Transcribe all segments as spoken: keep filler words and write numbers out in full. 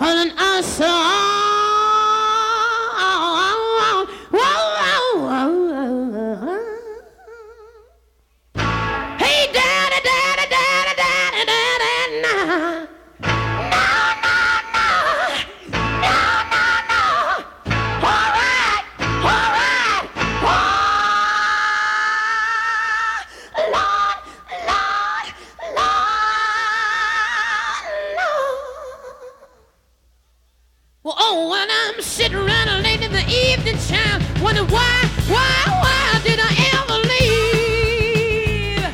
And I saw. Hey, daddy, daddy, daddy, daddy, daddy, nah. Well, oh, when I'm sitting around late in the evening time, wondering why, why, why did I ever leave?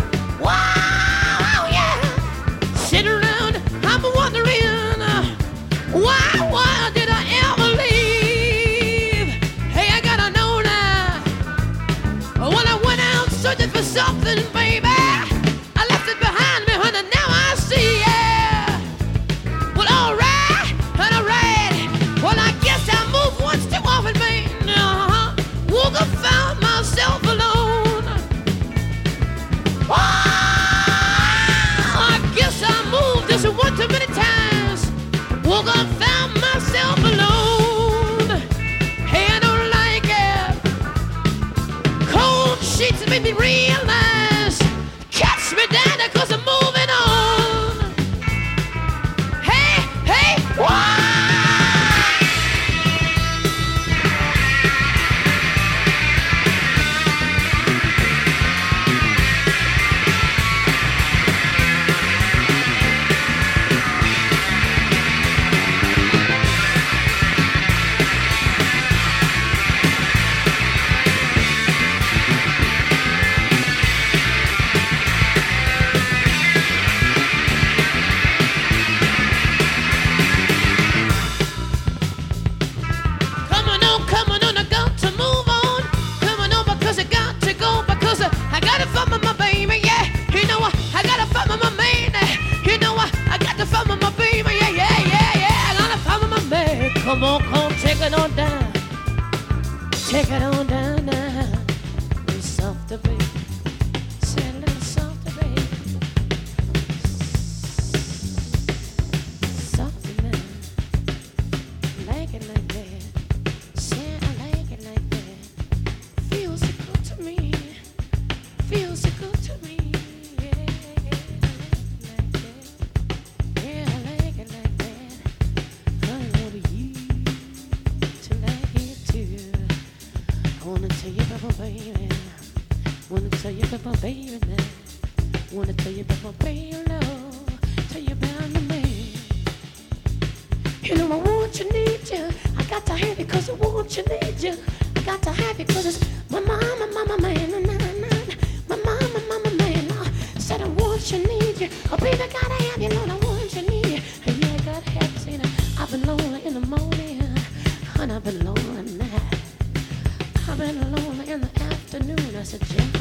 Wow, yeah. Sitting around, I'm wondering, uh, why, why did I ever leave? Hey, I gotta know now. When I went out searching for something, baby, I left it behind me, honey, now I see, yeah. Well, all right. Well, I guess I moved once too often, man. Uh-huh. Woke up, found myself alone. Oh, I guess I moved just one too many times. Woke up, found myself alone. Hey, I don't like it. Cold sheets make me realize. Catch me down there 'cause I'm moving on. Hey, hey, why? Come on, come, take it on down. Take it on down now. Be softer, baby. Say a little softer, baby. Softer now. Like it like that. Say I like it like that. Feels so good to me. Feels so good to me. Yeah, yeah, like that. Yeah, I like it like that. I want you. Wanna tell you about my baby. Wanna tell you about my baby now. Wanna tell you about my baby love. Tell you about my man. You know I want you, need you. I got to have you 'cause I want you, need you. I got to have you 'cause it's my mama, mama man. Nah, nah, nah. My mama, mama man. Uh, said I want you, need you. Oh baby, gotta have you, Lord, I want you, need you. Hey, yeah, I gotta have you. See that I've been lonely in the morning, and I've been lonely at night. I've been alone in the afternoon. I said, Jim.